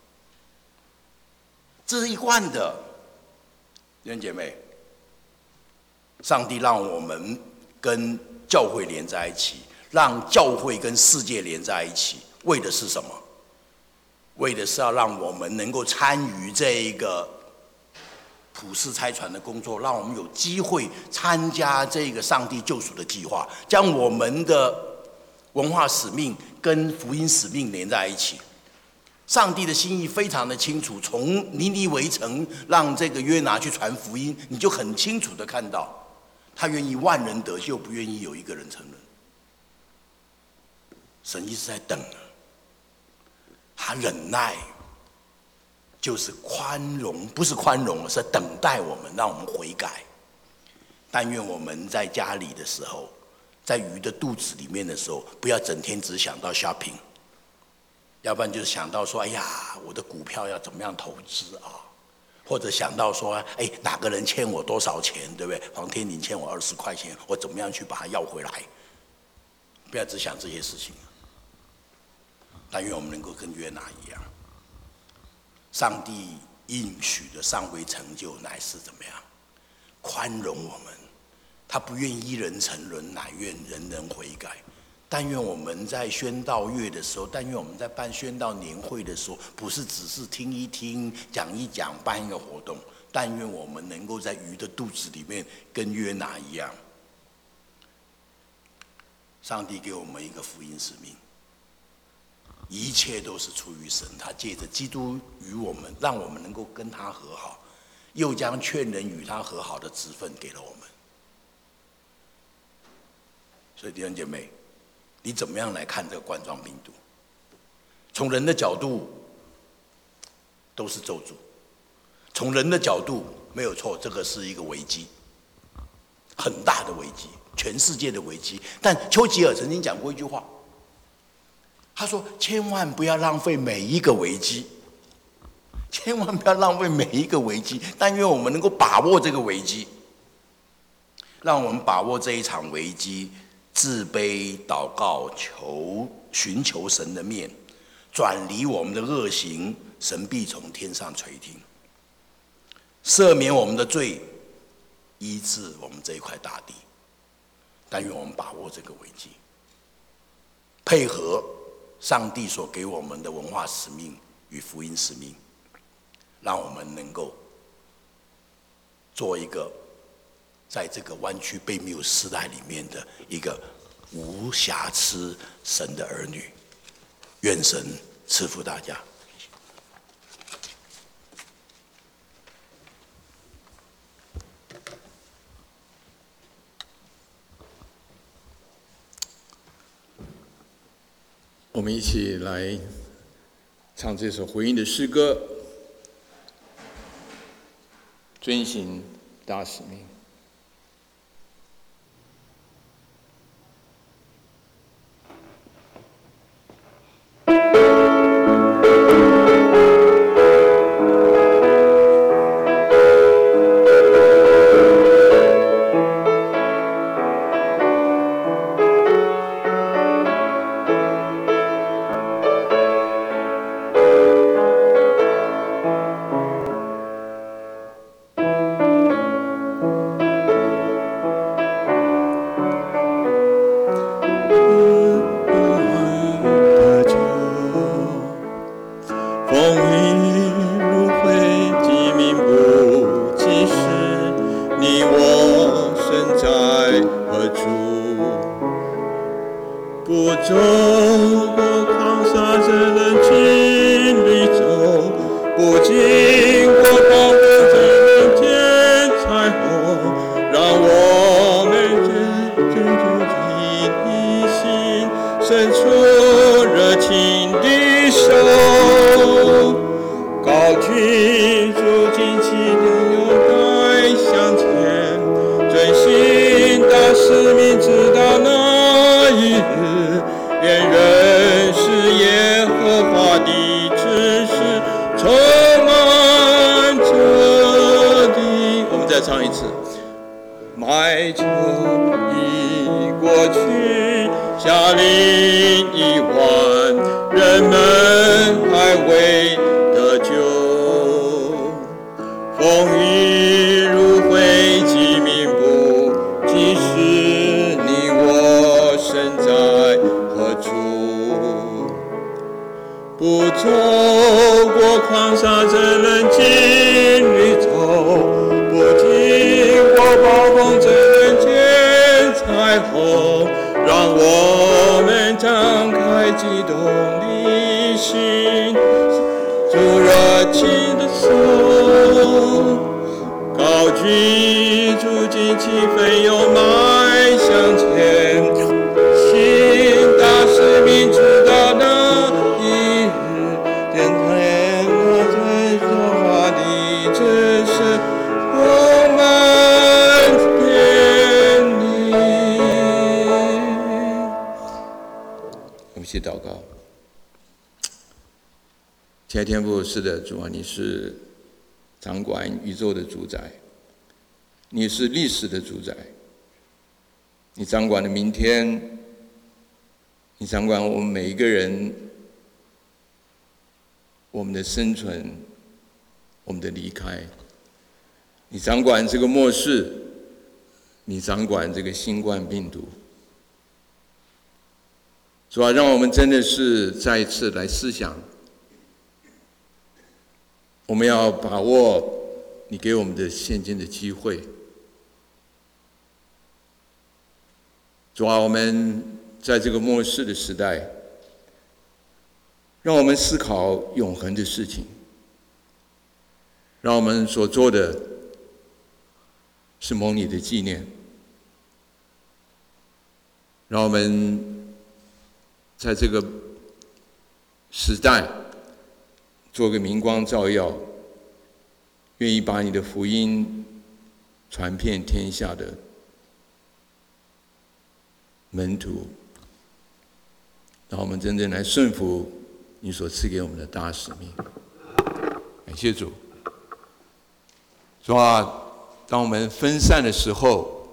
这是一贯的，弟兄姐妹。上帝让我们跟教会连在一起，让教会跟世界连在一起，为的是什么？ 为的是要让我们能够参与这一个普世差传的工作，让我们有机会参加这个上帝救赎的计划，将我们的文化使命跟福音使命连在一起。上帝的心意非常的清楚，从尼尼微城让这个约拿去传福音，你就很清楚的看到，他愿意万人得救，不愿意有一个人沉沦。神一直在等，他忍耐，就是宽容，不是宽容，是等待我们，让我们悔改。但愿我们在家里的时候，在鱼的肚子里面的时候，不要整天只想到 shopping， 要不然就是想到说，哎呀，我的股票要怎么样投资啊？或者想到说，哎，哪个人欠我多少钱，对不对？黄天林欠我20块钱，我怎么样去把它要回来？不要只想这些事情。但愿我们能够跟约拿一样，上帝应许的尚未成就，乃是怎么样宽容我们？他不愿一人沉沦，乃愿人人悔改。但愿我们在宣道月的时候，但愿我们在办宣道年会的时候，不是只是听一听、讲一讲、办一个活动。但愿我们能够在鱼的肚子里面跟约拿一样，上帝给我们一个福音使命。一切都是出于神，他借着基督与我们，让我们能够跟他和好，又将劝人与他和好的职分给了我们。所以弟兄姐妹，你怎么样来看这个冠状病毒？从人的角度都是咒诅，从人的角度没有错，这个是一个危机，很大的危机，全世界的危机。但丘吉尔曾经讲过一句话，他说：“千万不要浪费每一个危机，千万不要浪费每一个危机。但愿我们能够把握这个危机，让我们把握这一场危机，自卑祷告，寻求神的面，转离我们的恶行，神必从天上垂听，赦免我们的罪，医治我们这一块大地。但愿我们把握这个危机，配合上帝所给我们的文化使命与福音使命，让我们能够做一个在这个弯曲悖谬时代里面的一个无瑕疵神的儿女。愿神赐福大家。 我们一起来唱这首回应的诗歌，遵行大使命。不不走过狂沙怎能经绿洲？不经过暴风怎能见彩虹？让我们张开激动的心，主热情的手，高举主旌旗飞勇迈向前，新大使命直到那一日，点燃那最荣华的知识，充满天地。 我们一起祷告。亲爱的天父，是的，主啊，你是掌管宇宙的主宰，你是历史的主宰，你掌管了明天，你掌管我们每一个人，我们的生存，我们的离开，你掌管这个末世，你掌管这个新冠病毒。主啊，让我们真的是再一次来思想，我们要把握你给我们的现今的机会。主啊，我们在这个末世的时代，让我们思考永恒的事情，让我们所做的是蒙你的纪念，让我们在这个时代做个明光照耀，愿意把你的福音传遍天下的门徒，让我们真正来顺服你所赐给我们的大使命。感谢主。主啊，当我们分散的时候，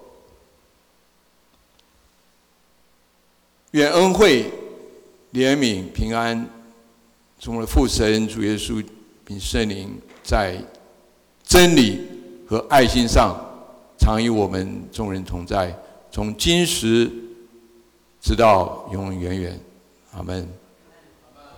愿恩惠、怜悯、平安，从了父神、主耶稣并圣灵，在真理和爱心上常与我们众人同在，从今时直到永永远远。阿们。